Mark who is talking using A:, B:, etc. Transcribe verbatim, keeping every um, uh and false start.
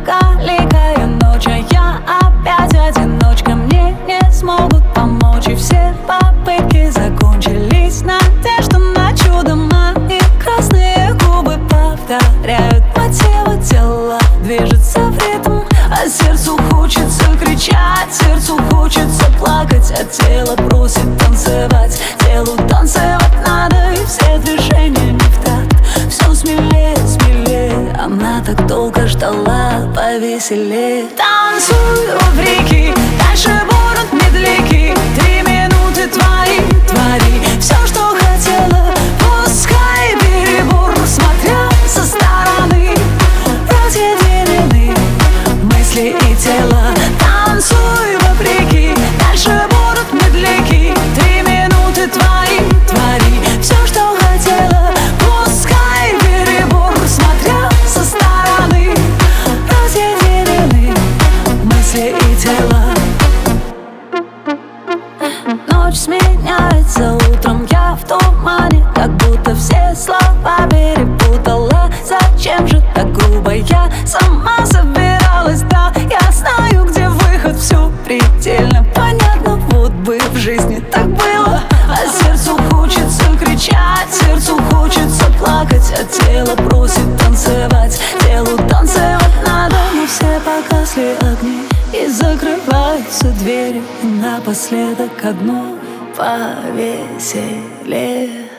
A: многоликая ночь, а я опять одиночка. Мне не смогут помочь, и все попытки закончились. Надежда на чудо, мои красные губы повторяют мотивы. Тело движется в ритм, а сердцу хочется кричать, сердцу хочется плакать, а тело просит танцевать. Телу танцевать надо, и все движения не в такт. Все смелее, смелее, она так долго ждала повеселее. Танцуй вопреки, дальше будут медляки. Три минуты твои, твори все, что хотела. Пускай перебор, смотря со стороны, разъединены мысли и тело. Танцуй вопреки, дальше будут медляки. Три минуты твои, твори все, что хотела. Пускай перебор, смотря со стороны, разъединены мысли и тело. Ночь сменяется утром, я в тумане, как будто все слова перепутала. Зачем же так грубо? Я сама собиралась, да, я знаю, где выход, все предельно понятно. Вот бы в жизни так было, а сердцу хочется кричать, сердцу хочется плакать, а тело просит танцевать. Телу танцевать надо, но все погасли огни и закрываются двери, и напоследок одно повеселее.